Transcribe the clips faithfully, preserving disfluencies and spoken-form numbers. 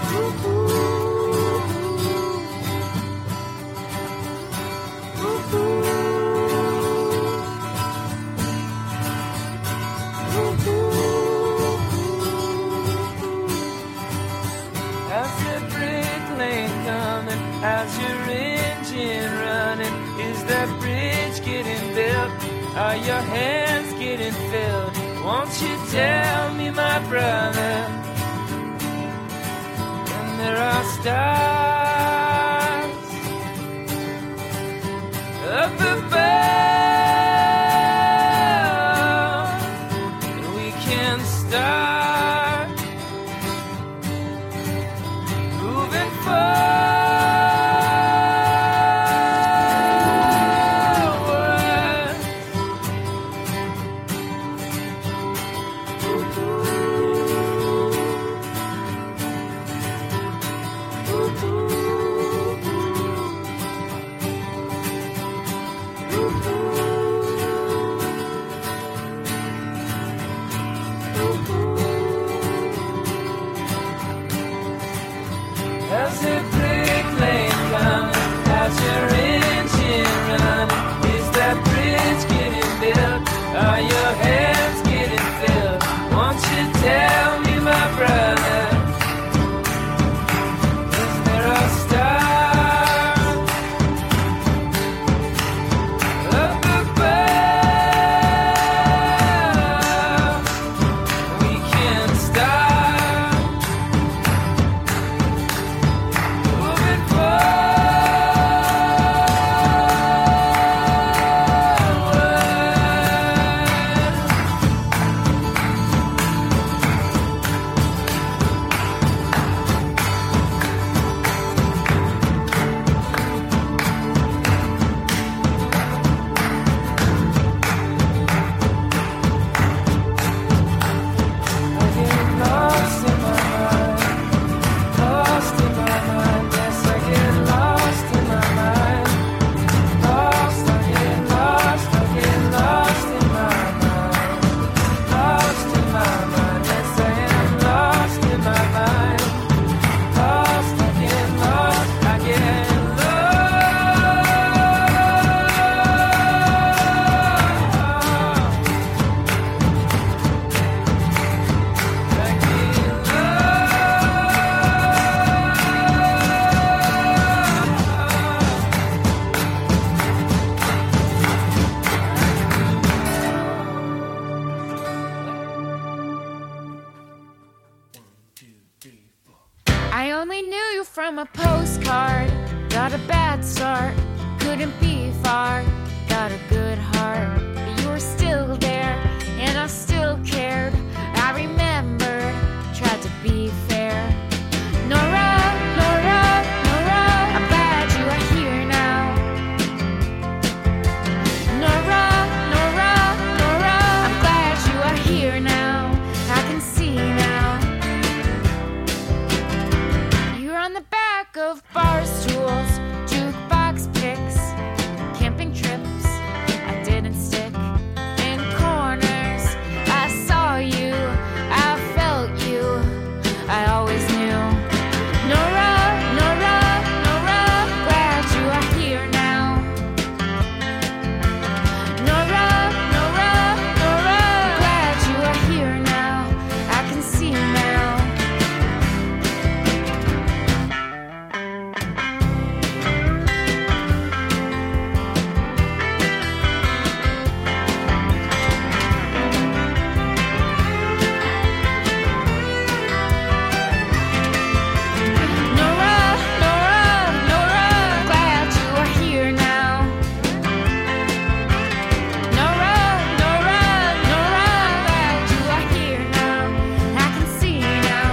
How's your engine running? Is that bridge getting built? Are your hands getting filled? Won't you tell me, my brother? And there are stars up above, and we can start moving forward. How's the brick lane coming? How's your engine running? Is that bridge getting built? Are your hands getting filled? Won't you tell me, my brother? Is there a star up above? We can start moving forward. I get lost in my mind, lost in my mind. Yes, I get lost in my mind, lost. I get lost, I get lost in my mind, lost in my mind. Yes, I am lost in my mind, lost. I get lost, I get I only knew you from a postcard. Got a bad start, couldn't be far. Got a good heart, but you were still there, and I still cared. I remembered, tried to be fair. Nora, Nora, Nora, I'm glad you are here now. Nora, Nora, Nora, I'm glad you are here now. I can see now. You're on the back of bar stools, jukebox picks, camping trips. I didn't stick in corners. I saw you, I felt you, I always knew. Nora, Nora, Nora, glad you are here now. Nora, Nora, Nora, glad you are here now. I can see now. Nora, Nora, Nora, glad you are here now. Nora, Nora, Nora, glad you are here now. I can see now.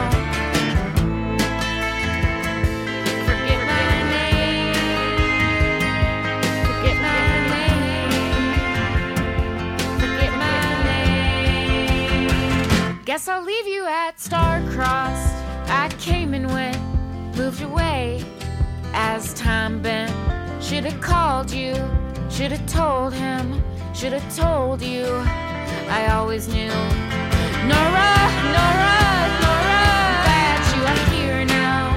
Forget my name. Forget my name. Forget my name. Guess I'll leave you at star-crossed. I came and went, moved away as time bent. Should've called you, should've told him, should've told you. I always knew. Nora, Nora, Nora, glad you are here now.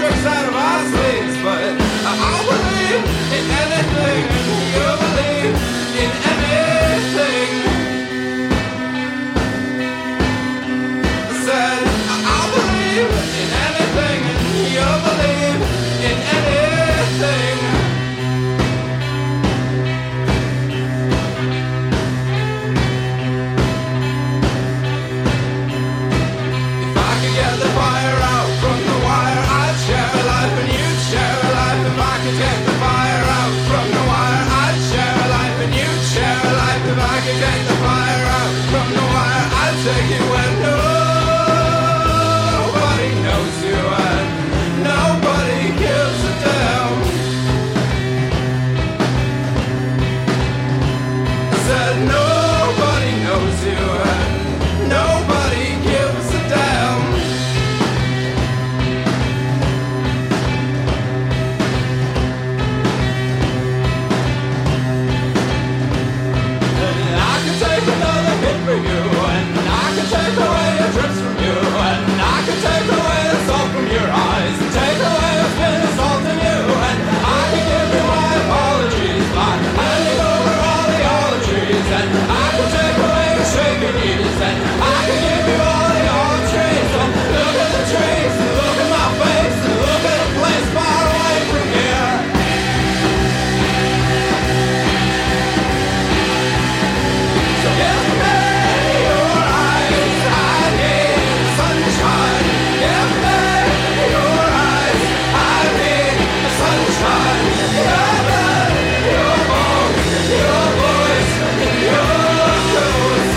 tricks out of our sleeves, but I believe in anything, and you believe in anything. I said I believe in anything, and you believe in anything. If I could get the fire out from the wire, I'd share a life and you'd share a life. If I could get the fire out from the wire, I'd share a life and you'd share a life. If I could get the fire out from the wire, I'd take you where nobody knows you and nobody gives a damn. I said nobody knows you and nobody gives a damn. And I can take another hit for you, and I can take away your drips from you, and I can take away the salt from your eyes, and take away what's been assaulting you, and I can give you my apologies by handing over all the ologies, and I can take away the shaking knees, and I can give you all the olive trees. So look at the trees, and look at my face, and look at a place far away from here. So give me your eyes, I need sunshine. Give me your eyes, I need sunshine. Give me your bones, your voice, and your clothes.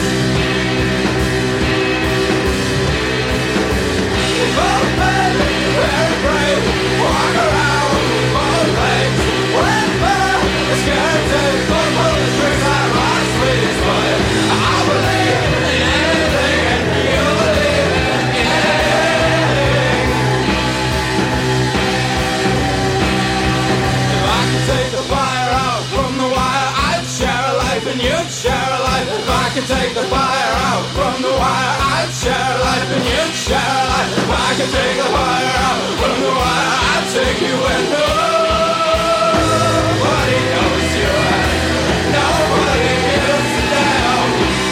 Both men, very brave, walk around both legs. With the scared days, don't pull the tricks out of our sleeves, but I believe in anything, and you believe in anything. If I could take the fire out from the wire, I'd share a life and you'd share a life. If I could take the fire out from the wire, I'd share a life and you'd share a life. If I could take the fire out from the wire, I'd take you where nobody knows you and nobody gives a damn.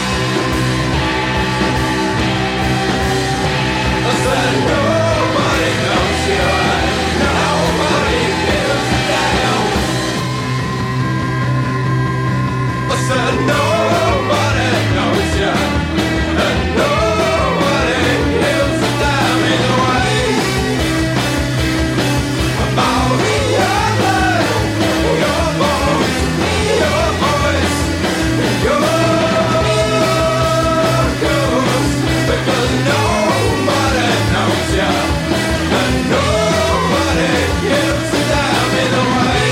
I said nobody knows you and nobody gives a damn. I said nobody knows you and nobody gives a damn either way. About your blood, your bones, your voice, your clothes, because nobody knows you and nobody gives a damn either way.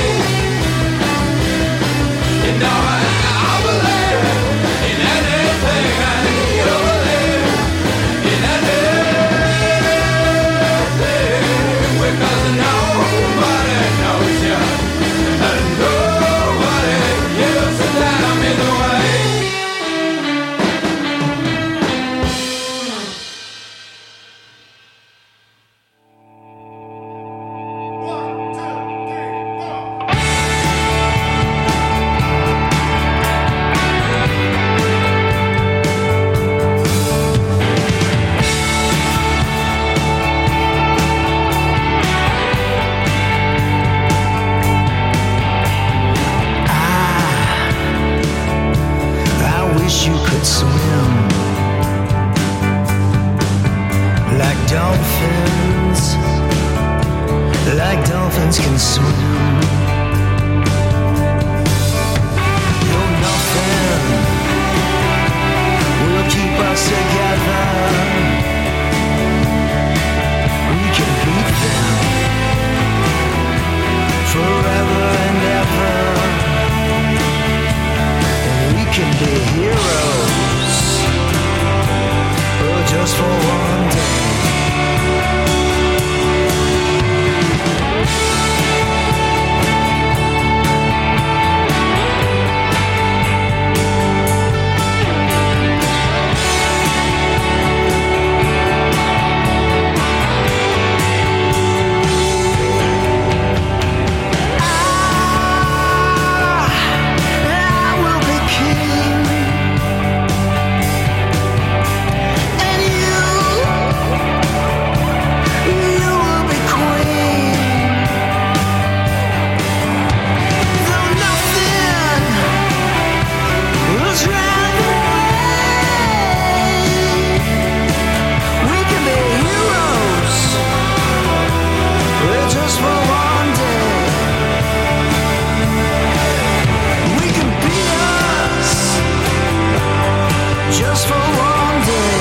You know I, I believe in anything, and you believe in anything, because nobody knows you and nobody gives a damn either way. I wish you could swim like dolphins, like dolphins can swim. You're nothing will keep us together. We can beat them forever and ever. We can be heroes, oh, just for one day. just for one day. We can be us just for one day.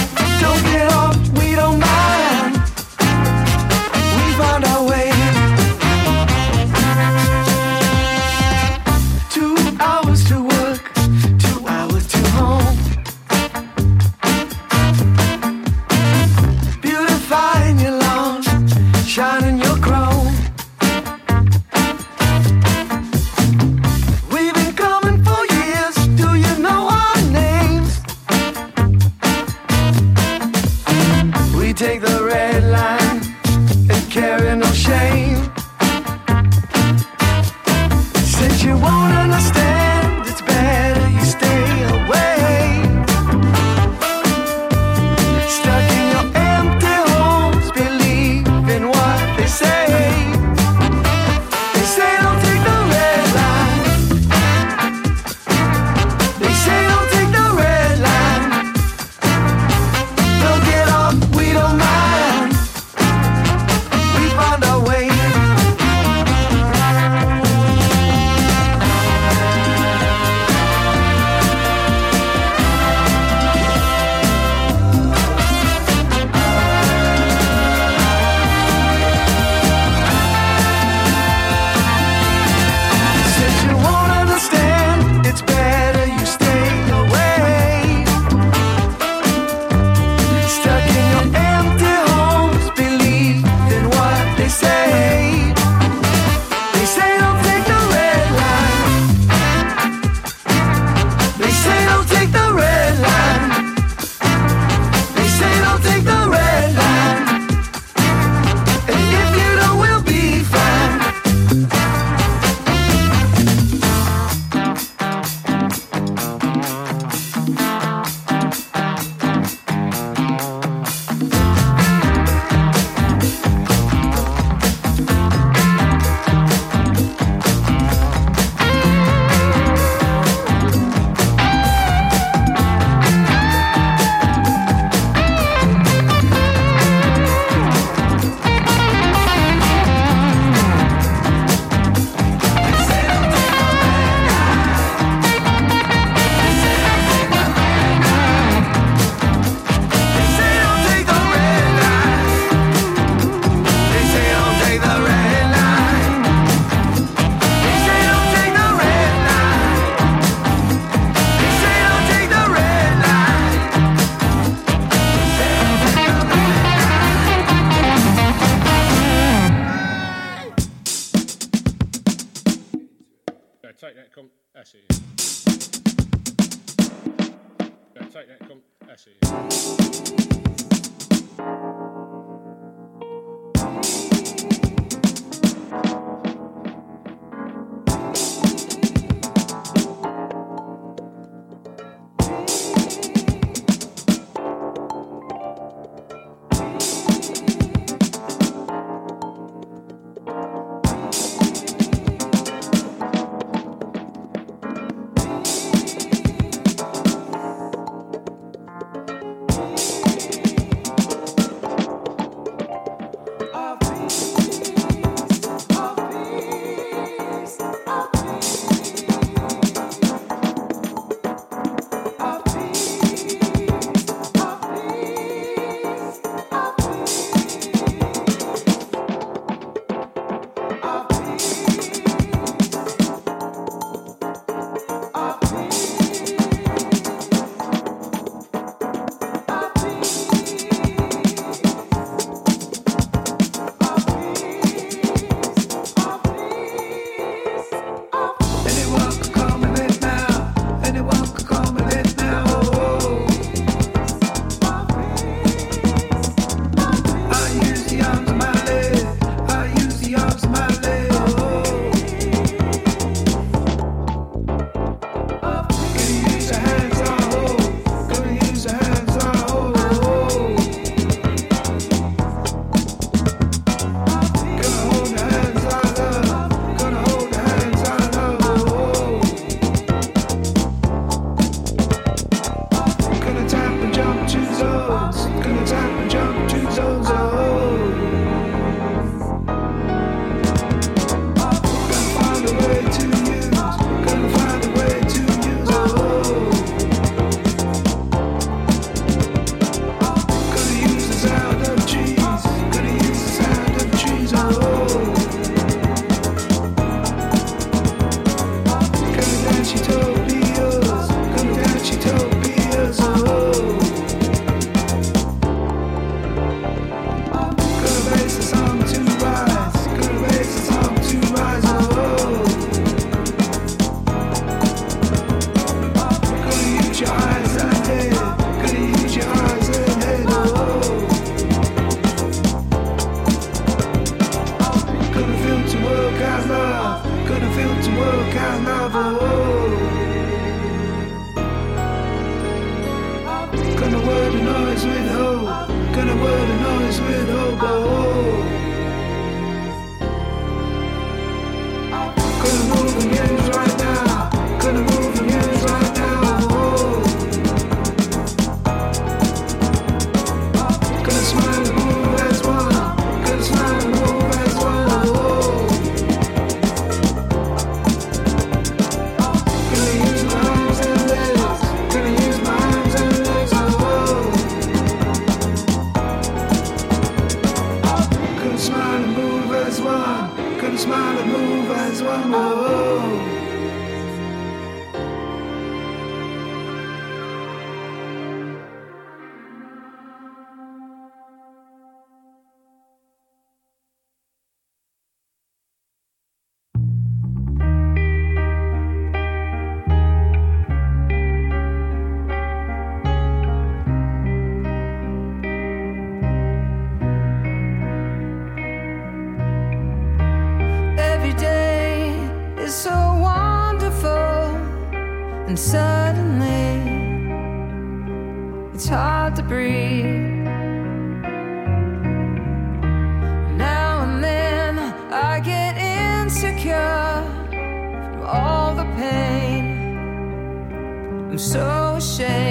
Find our way. take that. Come, that's it. Yeah, take that. Come, that's it. And suddenly it's hard to breathe. Now and then I get insecure from all the pain. I'm so ashamed.